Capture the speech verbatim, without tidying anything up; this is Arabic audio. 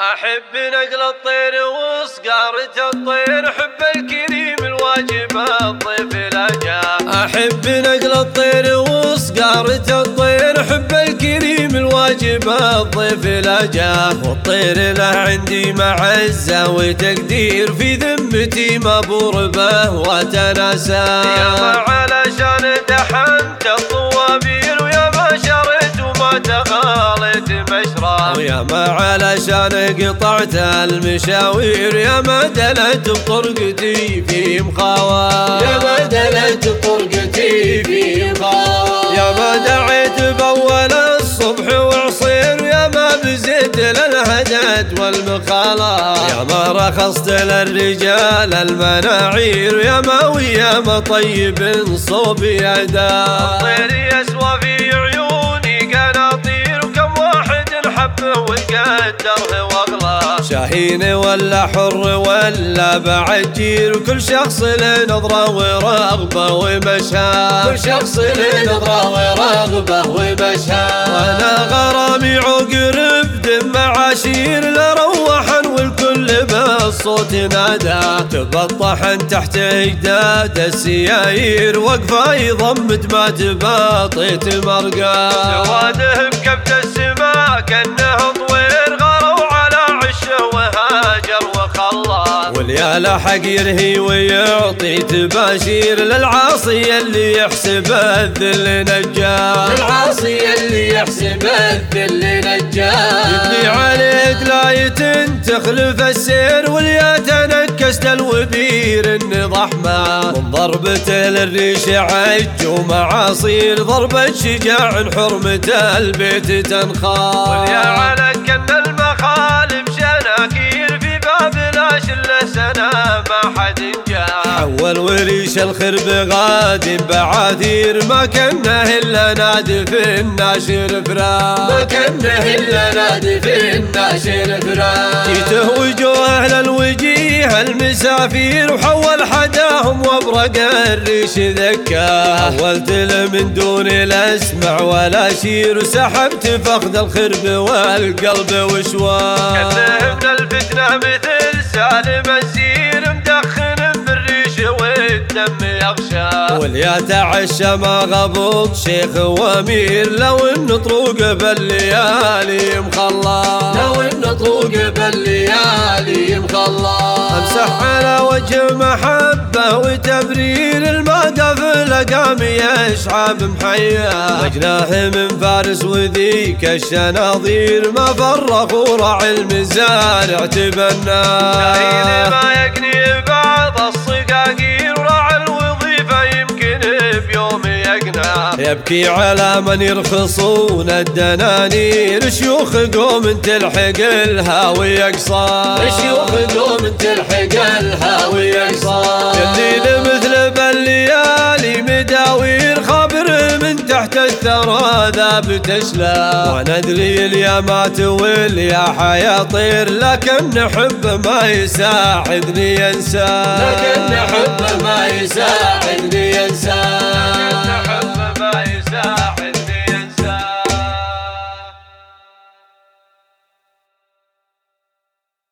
أحب نقل الطير وصقارة الطير، أحب الكريم الواجب الضيف لا جاه. أحب نقل الطير وصقارة الطير، أحب الكريم الواجب الضيف لا جاه. والطير له عندي معزة وتقدير، في ذمتي مبور به وتناساه. يا ما علشان دحنت الطوابير، ويا ما شريت وما تغاليت مشرب، ويا ما علشان قطعت المشاوير، يا ما دلت بطرقتي في مخاواه. يا ما دلت بطرقتي في مخاواه، يا ما دعيت بأول الصبح وعصير، يا ما بزيت للهدد والمخالة، يا ما رخصت للرجال المناعير، يا ما ويا ما طيب صوب يدا. الطير يسوى في عيوني قناطير، وكم واحد حبه وقدره واغلى. شاهين ولا حر ولا بعد جير، وكل شخص له نظره ورغبه ومشاه، كل شخص له نظره ورغبه ومشاه. وانا غرامي عقرب دم عشير، لروحا والكل بالصوت نادى. تبطحن تحت اجداد السيايير، وقفه يضمد ما تباطيت مرقاه. سواده بكبد السماء كانه طوير، غروا على عشه وهاجر وخلى. واليا لحق يرهي ويعطي تباشير، للعاصي اللي يحسب الذل نجاه، للعاصي اللي يحسب الذل نجاه. يبني عليه دلاية تخلف السير، واليا تنكست الوبير النضح ما. من ضربته للريش عج ومعاصير، ضربة شجاع حرمة البيت تنخاف. واليا على كن المخالب شناكير، في باب لا شله سنة ما حد جاه. حول وريش الخرب غادم بعاثير، ما كنه الا نادي في الناشر فراق، ما كنه الا نادي في الناشر فراق. جيته وجوه للوجيه المسافير، وحول حداهم وابرق الريش ذكاه. حولت له من دون لا اسمع ولا شير، وسحبت فخذ الخرب والقلب وشواه. كله من الفتنه مثل سالم السير، مدخن بالريش والدم يغشاه. واليا تعشى ما غبط شيخ وامير، لو ان طروق بالليالي مخلى، لو ان طروق بالليالي مخلى. امسح على وجه محبه وتبرير، الموقف لقام يشعب محياه. وجناه من فارس وذيك الشناظير، ما فرقوا راعي المزارع تبناه. شاهين ما يقني بعض الصقاقير، وراعي الوظيفه يمكن بيوم يقناه. يبكي على من يرخصون الدنانير، شيوخ قوم تلحق الهاوي اقصاه، شيوخ قوم تلحق الهاوي اقصاه. الليل مثل بالليالي مداوير، خابر من تحت الثرى ذاب تشلى. وندري اليامات واليا حياطير، لكن حب ما يساعدني انساه، لكن حب ما يساعدني